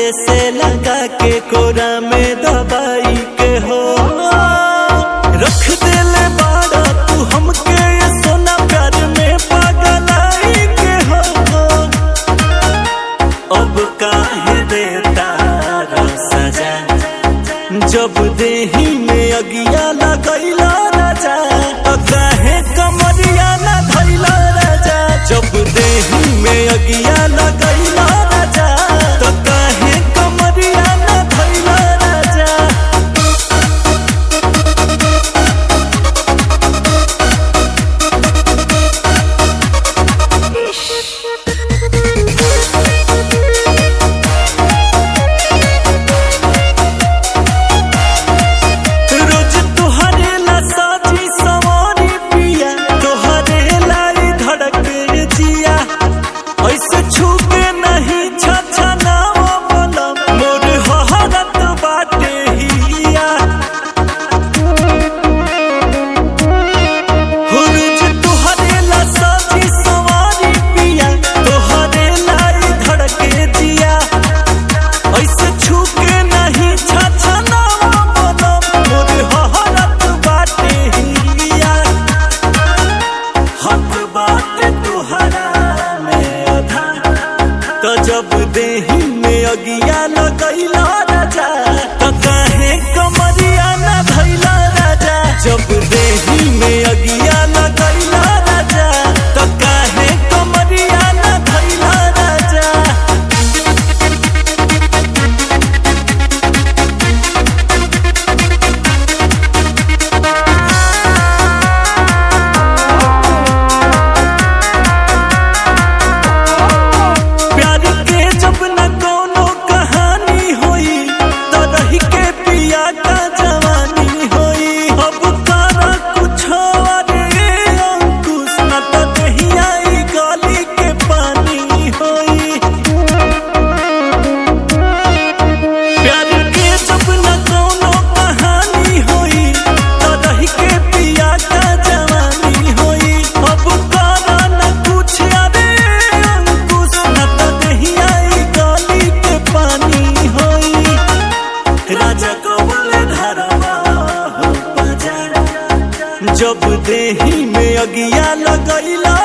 से लगा के कोरा में दबाई के हो रख देले बाड़ा तू हमके ये सोना प्यार में पागलाई के हो। अब काहे देता सजा जब देही में अगिया लगैला राजा तो काहे कमरिया ना धैला राजा जब देही में अगिया लगैला राजा तो काहे कमरिया ना धैला राजा। रोज तुहरे ला साजी सवारी पिया तुहरे लाई धड़क जिया ऐसे छूके नहीं छछा नाव बोलम मोर हहरत बाटे हिया हो रोज तुहरे ला साजी सवारी पिया तुहरे लाई धड़क जिया ऐसे छूके नहीं छछा नाव बोलम मोर हहरत बाटे हिया हक बाटे तुहरा में आधा तो जब देही में अगिया लगैला राजा तो काहे कमरिया ना धैला राजा जब देही में अगिया लगैला राजा तो काहे कमरिया ना धैला राजा। प्यार के जब न कोनो कहानी होई तो रही के पिया का जवानी होई अब करा कुछ अरे अंकुश न तो दहिया ई गली के पानी होई। प्यार के जब न कोनो कहानी होई तो रही के पिया का जवानी होई अब करा न कुछ अरे अंकुश न तो दहिया ई गली के पानी होई। राजा कौल धरवा हो बजा जब देही में अगिया लगैला